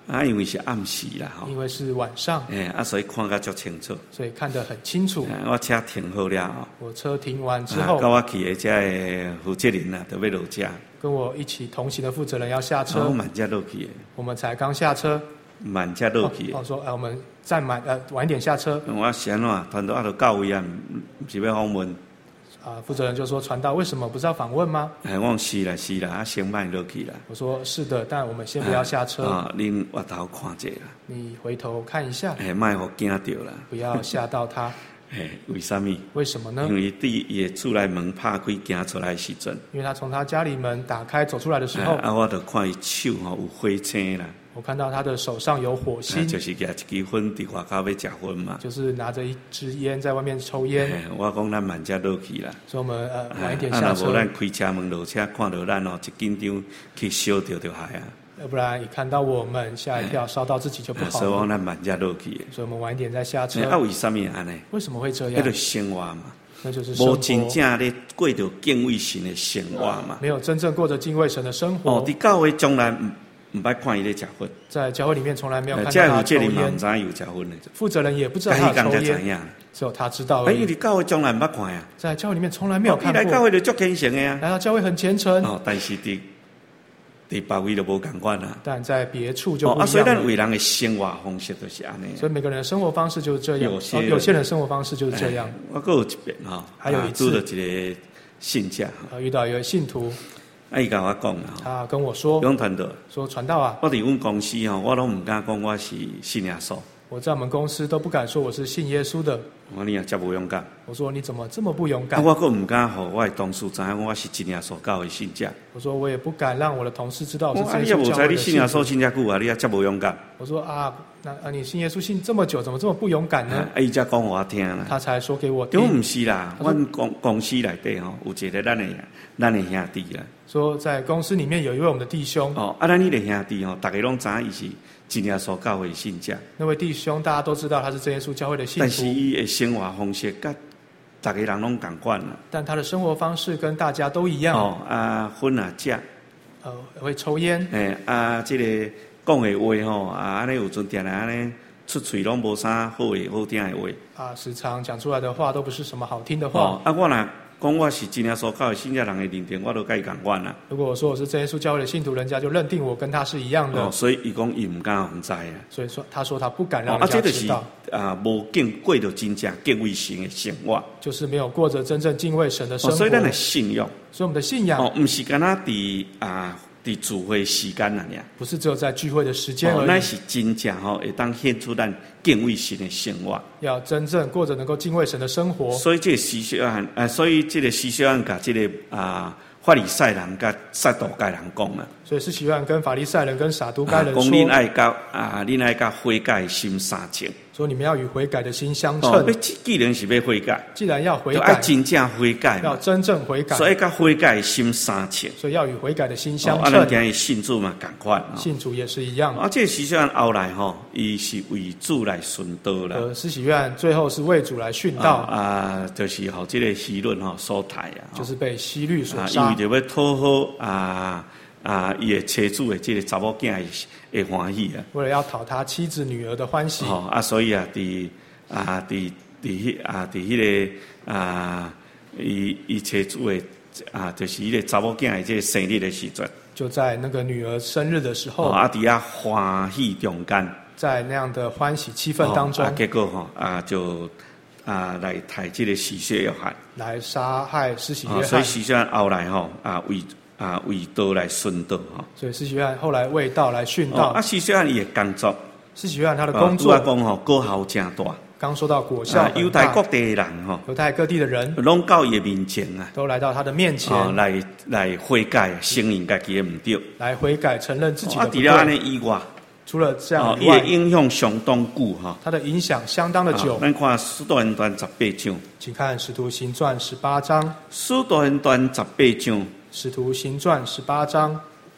啊，因为是暗时啦吼， 因为是晚上， 哎啊，所以看甲足清楚。 所以看得很清楚。 哎我车停好了吼， 我车停完之啊， 后， 甲我去的这的负责人啊，就要落车， 跟我一起同行的负责人要下车， 啊我慢才落去的， 我们才刚下车。 慢才落去的。 我说，哎，我们再晚呃晚一点下车。 我是安怎团队啊，都到位啊，毋是要访问。 啊，负责人就说传道为什么不是要访问吗？ 哎，我讲是啦是啦，啊，先慢落去啦。 我说是的，但我们先不要下车。 啊，恁回头看者啦。 你回头看一下， 哎，莫互惊着啦。 不要吓到他。 哎，为什么？ 为什么呢？ 因为第伊的厝内门拍开，行出来的时阵， 因为他从他家里门打开走出来的时候， 啊，我就看伊手吼有火青啦。 我看到他的手上有火星， 就是夹一支烟伫外口要食烟嘛， 就是拿着一支烟在外面抽烟。 我讲咱慢才落去啦， 所以我们呃晚一点啊， 下车。 若无咱开车门落车，看到咱哦，一紧张去烧着就害啊。 要不然一看到我们吓一跳，烧到自己就不好了。 所以讲咱慢才落去。 所以我们晚一点再下车。 啊，为什么安尼？ 为什么会这样？ 迄个生活嘛， 那就是生活无真正咧过着敬畏神的生活嘛。 没有真正过着敬畏神的生活。 哦，伫教会从来唔唔捌看伊咧食薰， 在教会里面从来没有看到这他抽有这里嘛烟唔知有食薰的， 负责人也不知道他有抽才烟， 知影。 只有他知道而哎，因已。 为教会从来唔捌看呀， 在教会里面从来没有看伊来教过。 会就足虔诚的呀。 来到教会很虔诚， 哦，但是伫伫别位就无共款啦。 但在别处就哦，啊， 不一所以咱样了。 为人的生活方式就是安尼。 所以每个人的生活方式就是这样， 有些哦有些人生活方式就是这样。 哎我还有一遍吼， 还有一次拄到一个信者， 呃，遇到一位信徒， 啊，伊甲我讲啦， 他跟我说勇团队， 说传道啊， 我伫阮公司吼，我拢毋敢讲我是信耶稣， 我在我们公司都不敢说我是信耶稣的。 我讲你也遮无勇敢。 我说你怎么这么不勇啊， 敢？ 我佫毋敢互我的同事知影我是真耶稣教的信者。 我说我也不敢让我的同事知道我我啊，你是真耶稣也无知你教会的信信耶稣徒。 信遮久啊，你也遮无勇敢。 我说啊，那啊你信耶稣信这么久，怎么这么不勇敢呢？ 啊，伊才讲互我听啦。 他才说给我对， 听， 毋是啦，阮公公司内底吼有一个咱的咱的兄弟啦。 说在公司里面有一位我们的弟兄， 哦，啊，咱迄个兄弟吼，逐个拢知影伊是真耶稣教会的信者。 那位弟兄大家都知道他是真耶稣教会的信但是徒， 伊的生活方式甲逐个人拢共款啦。 但他的生活方式跟大家都一样， 哦，啊，薰啊食， 呃，会抽烟， 诶，啊，即、个讲的话吼，啊，安尼有阵定定安尼出喙拢无啥好诶好听诶话。 啊，时常讲出来的话都不是什么好听的话。 哦，啊，我若讲我是真耶稣教的信者，人会认定我都甲伊共款啦。 如果我说我是真耶稣教会的信徒，人家就认定我跟他是一样的， 哦，所以伊讲伊毋敢互知啊。 所以说他说他不敢哦， 让啊，这就是人家知道， 啊，无敬过着真正敬畏神的生活。 就是没有过着真正敬畏神的生哦， 活。 所以咱的信仰， 所以我们的信仰哦，毋是干那伫啊伫聚会时间啊尔。 不是只有在聚会的时间哦， 而已， 那是真正吼，会当显出咱敬畏神的生活。 要真正过着能够敬畏神的生活。 所以这个施小案，啊，所以这个施小案甲这个啊法利赛人甲撒都该人讲啊， 所以施洗约翰跟法利赛人跟撒都该人讲恁说， 爱甲啊，恁爱甲悔改的心相称。 说你们要与悔改的心相哦，要称。 既然是要悔改， 既然要悔就爱改， 真正悔改嘛， 要真正悔改， 所以甲悔改的心相称。 所以要与悔改的心哦相啊，咱称。 今日信主嘛，共款哦。 信主也是一样。 啊，这个施小案后来吼，伊是为主来顺道啦。 呃，施洗约翰最后是为主来殉道， 啊，就是互这个希论吼所害啊， 就是被希律所啊，因杀为，就要讨好啊啊，伊的妻子的这个查某囝的欢喜啊， 为了要讨他妻子女儿的欢喜， 吼啊，所以啊，伫啊伫伫迄啊伫迄个啊，伊伊妻子的啊，就是迄个查某囝的这个生日的时阵， 就在那个女儿生日的时候， 吼啊，伫遐欢喜中间， 在那样的欢喜气氛当中啊，，结果吼啊就啊来抬这个施洗约翰， 来杀害施洗约啊，所以翰。 施洗约翰后来吼啊为啊为道来顺道吼。 所以施洗约翰后来为道来殉哦， 道啊，。施洗约翰伊的工作， 施洗约翰他的啊工作拄仔，讲吼，果效真大。 刚说到果效啊， 很大犹太各，地的人吼， 犹太各地的人拢到伊的面前啊， 都来到他的面前， 哦，来来悔改，承认家己的毋对。 来悔改，承认自己啊， 的不除了安对。 尼以外， 除了这哦， 样以外伊的，影响相当久哈。 他的影响相当的久啊。咱看《使徒行传》十八章，《 请看《使徒行传》十八章，《 使徒行传》十八章， 使徒行传》十八章， 《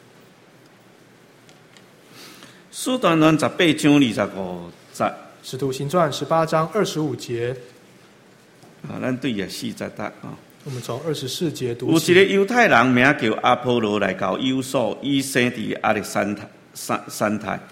使徒行传》十八章二十五节， 《使徒行传》十八章二十五节， 啊，咱对也四节答啊。 我们从二十四节有读起。 一个犹太人名叫阿波罗来到有所，伊生伫亚历山山山台，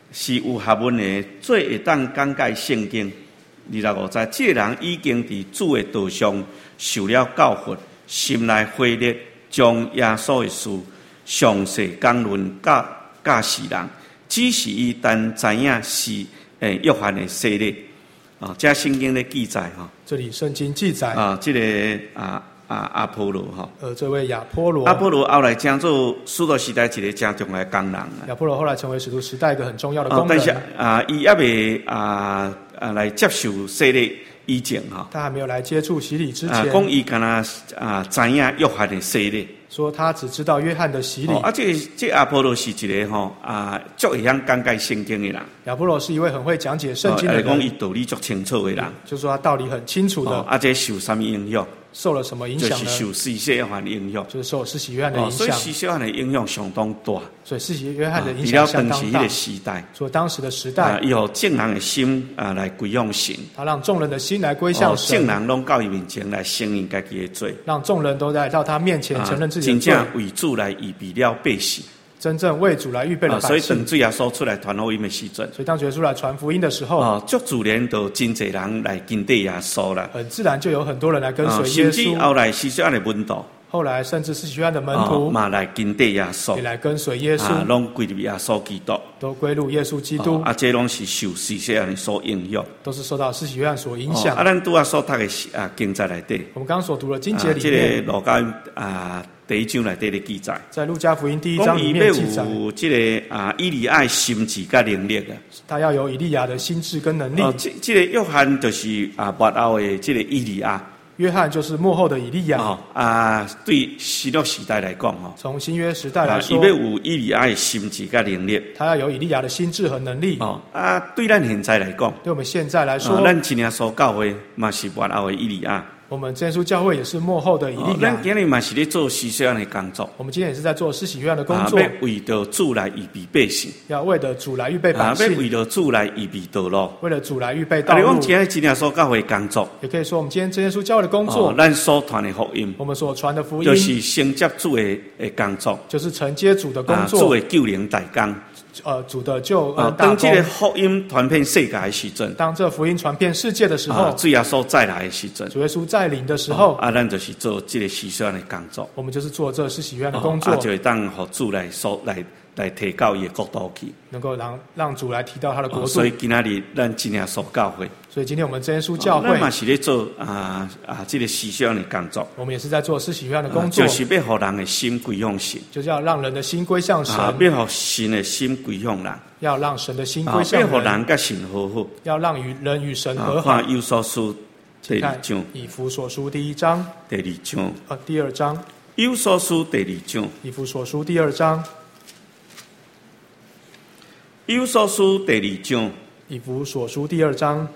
是有学问的，最会当讲解圣经。二十五节，这个人已经伫主的道上受了教训，心内火热，将耶稣的事详细讲论教教世人。只是伊但知影是诶约翰的洗礼啊，这圣经的记载哈。 这里圣经记载啊，这个啊啊阿波罗哈。 呃，这位亚波罗。 阿波罗后来将做使徒时代一个真重要的工人。 亚波罗后来成为使徒时代一个很重要的工人。 但是啊，伊还未啊啊来接受洗礼以前哈。 他还没有来接触洗礼之前。 讲伊敢若啊知影约翰的洗礼。 说他只知道约翰的洗礼。 哦、啊，这这阿波罗是一个吼啊，足会晓讲解圣经的人。 亚波罗是一位很会讲解圣经的人。 讲伊道理足清楚的人。 就是说他道理很清楚的。 哦、啊，这受什么影响？ 受了什么影响呢？ 就是受施洗约翰的影响。 就是受施洗约翰的影响。 哦、所以施洗约翰的影响相当大。 所以施洗约翰的影响相当大。 除了当时迄个时代。 说当时的时代。 伊、啊、有正人的心啊来归向神。 他让众人的心来归向神。 正人拢到伊面前来承认家己的罪。 让众人都来到他面前承认自己的罪。 真正为主来预备了百姓。 真正为主来预备了百姓。 啊、所以当主耶稣出来传福音的时阵， 所以当耶稣来传福音的时候， 啊，足自然就真侪人来跟对耶稣啦。 很自然就有很多人来跟随耶稣。 甚至后来施洗约翰的门徒， 后来甚至施洗约翰的门徒嘛、啊、来跟对耶稣， 也来跟随耶稣， 啊，拢归入耶稣基督， 都归入耶稣基督。 啊，这拢是受施洗约翰所影响， 都是受到施洗约翰所影响。 啊，咱拄啊所读的啊经节内底， 我们刚刚所读的经节里面， 啊、这个路加啊。第一章内底的记载， 在路加福音第一章里面记载， 有这个啊以利亚的心智甲能力啊， 他要有以利亚的心智跟能力。 哦，这这个约翰就是啊末后的这个以利亚。 约翰就是末后的以利亚。 哦啊，对新约时代来讲，哦， 从新约时代来说， 伊、啊、要有以利亚的心智甲能力， 他要有以利亚的心智和能力。 哦啊，对咱现在来讲， 对我们现在来说， 哦、咱今年所教会嘛是末后的以利亚。 我们真耶稣教会也是幕后的以利亚。 咱今日嘛是咧做施洗约翰的工作。 我们今天也是在做施洗约翰的工作。 啊，要为着主来预备百姓。 要为着主来预备百姓。 啊，要为着主来预备道路。 为了主来预备道路。 啊，你讲今日今日所教会工作， 也可以说我们今天真耶稣教会的工作。 哦，咱所传的福音。 我们所传的福音。 就是承接主的的工作。 就是承接主的工作。 啊，主的救人大工。 呃，主的救恩大功。 当这个福音传遍世界的时阵， 当这福音传遍世界的时候， 啊，主耶稣再来的时阵， 主耶稣再临的时候， 啊，咱就是做这个施洗约翰的工作。 我们就是做这施洗约翰的工作， 啊，就会当互主来所来来提到伊的国度去， 能够让让主来提到他的国度。 所以今仔日咱真耶稣教会， 所以今天我们真耶稣教会， 咱嘛是咧做啊啊这个施洗约翰的工作。 我们也是在做施洗约翰的工作， 就是要互人的心归向神， 就是要让人的心归向神， 啊，要互神的心归向人。 要让神的心归向人， 要让人跟神和好， 要让与人与神和好。 看以弗所书第二章， 以弗所书第一章， 第二章， 呃，第二章， 以弗所书第二章， 以弗所书第二章， 以弗所书第二章， 以弗所书第二章，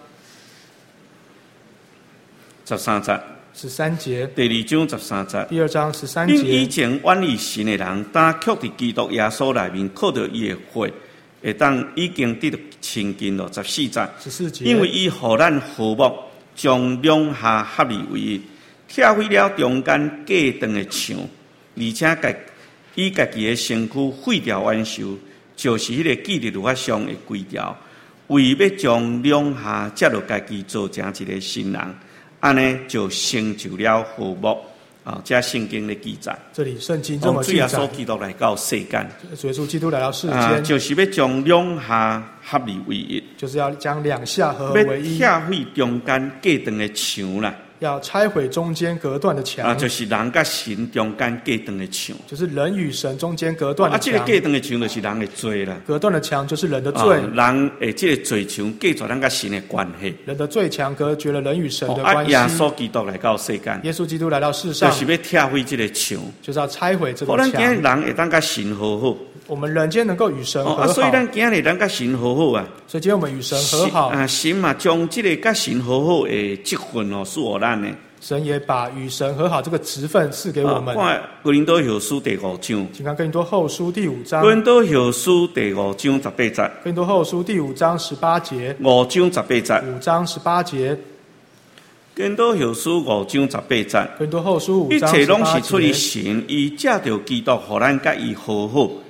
十三节。 十三节， 第二章十三节， 第二章十三节。 因以前远离神的人，但却伫基督耶稣内面靠着伊的血，会当已经得到亲近了。十四节， 十四节， 因为伊互咱和睦，将两下合而为一，拆毁了中间隔断的墙，而且家以家己的身躯废掉冤仇，就是迄个记伫律法上的规条，为要将两下接落家己做成一个新人。安尼就成就了和睦啊！这圣经的记载， 这里圣经这么记载， 主耶稣基督来到世间， 主耶稣基督来到世间， 啊，就是要将两下合而为一， 就是要将两下合而为一， 要拆毁中间隔断的墙啦。 要拆毁中间隔断的墙， 啊，就是人甲神中间隔断的墙， 就是人与神中间隔断的墙。 啊，这个隔断的墙就是人的罪啦。 隔断的墙就是人的罪， 啊、人诶，这个罪墙隔绝咱甲神的关系。 人的罪墙隔绝了人与神的关系。 啊，耶稣基督来到世间， 耶稣基督来到世上， 就是要拆毁这个墙， 就是要拆毁这个墙。 咱今日人会当甲神和好。 我们人间能够与神和好， 哦啊、所以咱今日咱甲神和好啊。 所以今天我们与神和好啊，神嘛将这个甲神和好的职分哦，赐予咱的。 神也把与神和好这个职分赐给我们。 看哥林多后书第五章， 请看哥林多后书第五章。 哥林多后书第五章十八节。 哥林多后书第五章十八节。 五章十八节。 五章十八节。 哥林多后书五章十八节。 哥林多后书五章十八节。 一切拢是出于神，伊借着基督，互咱甲伊和好。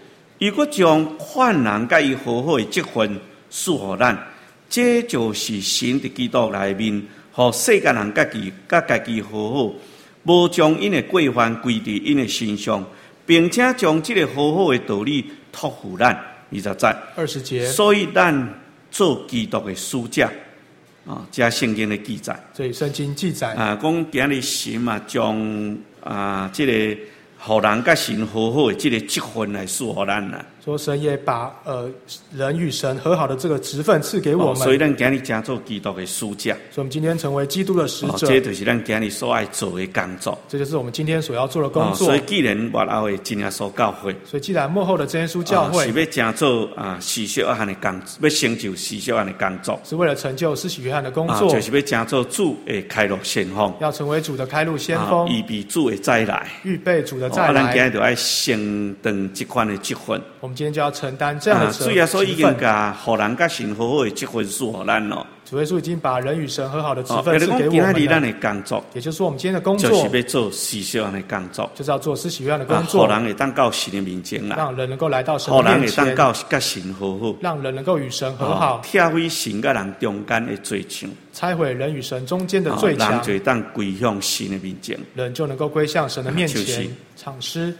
伊佫将款人甲伊好好的积分赐予咱，这就是神伫基督内面，互世间人家己甲家己好好，无将因的过犯归伫因的身上，并且将这个好好的道理托付咱。二十节， 二十节， 所以咱做基督的使者啊，这圣经的记载。 所以圣经记载啊，讲今日神嘛，将啊这个互人甲神和好的这个职分来赐予咱啦。 说神也把呃人与神和好的这个职分赐给我们， 哦、所以咱今日将做基督的使者。 所以我们今天成为基督的使者，哦、 这就是咱今日所爱做的工作。 这就是我们今天所要做的工作。 哦、所以既然幕后的真耶稣教会， 所以既然幕后的真耶稣教会、 哦、是要将做啊施洗约翰的工，要成就施洗约翰的工作， 是为了成就施洗约翰的工作， 啊、就是要将做主的开路先锋， 要成为主的开路先锋， 预备、啊、主的再来， 预备主的再来。 哦、咱今日就要承担这款的职分。 我们今天就要承担这样的责任。 主耶稣已经甲互人甲神和好的职分赐予咱咯。 主耶稣已经把人与神和好的职分赐给我们了。 今日咱的工作， 也就是说我们今天的工作， 就是要做施洗约翰的工作， 就是要做施洗约翰的工作， 互人会当到神的面前啦， 让人能够来到神的面前， 互人会当到甲神和好， 让人能够与神和好， 拆毁神甲人中间的罪墙， 拆毁人与神中间的罪墙， 人就会当归向神的面前， 人就能够归向神的面前。就是唱诗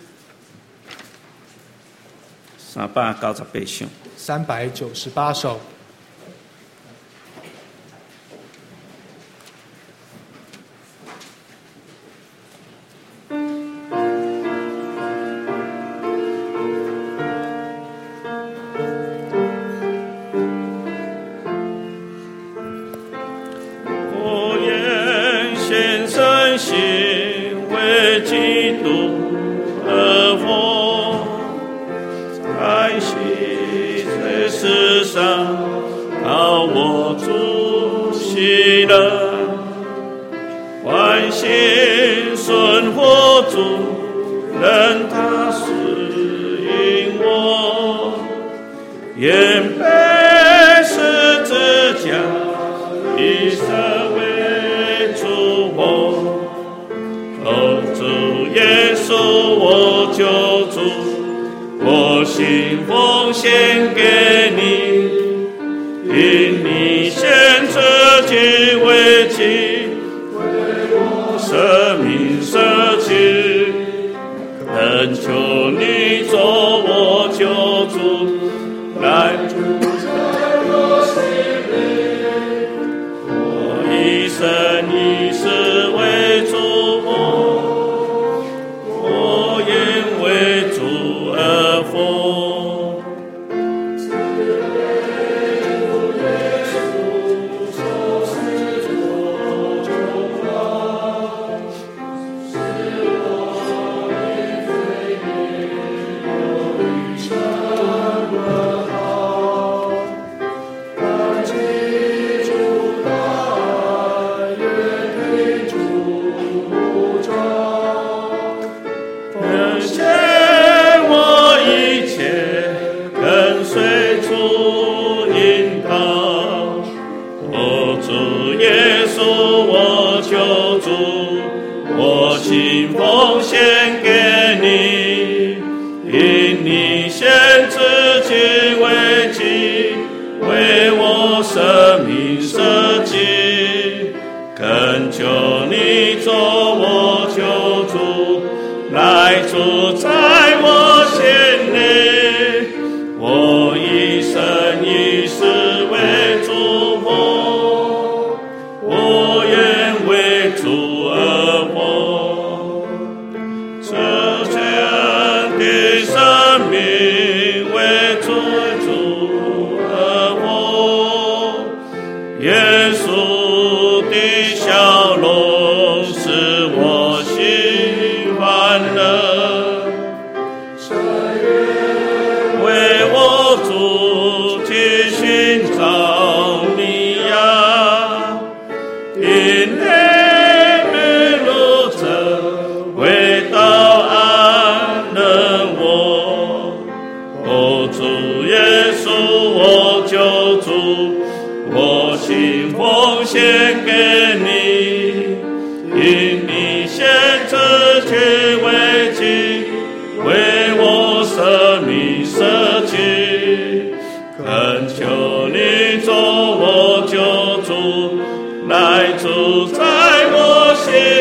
三百九十八首， 三百九十八首。 我愿献身心为基督而活。爱惜这世上，靠我主喜乐，欢欣顺服主，任他使引我，愿背十字架，以身为主我，哦，主耶稣我救主。我心奉献给你，因你献自己为祭，为我生命舍弃，恳求你做我救主，来住在我心里。我一生一世为主我，我愿为主而活。我心奉献给你，因你献自己为祭，为我生命舍己，恳求你做我救主，来住在我心内，我一生一世为主活，我愿为主而活。这全的生命为主而活，耶稣的笑容使我心欢乐，为我主去寻找你呀，因黑暗路程回到安乐我。哦，主耶稣我救主，我心奉献给你，因你献自己为祭，为我生命舍主在我心。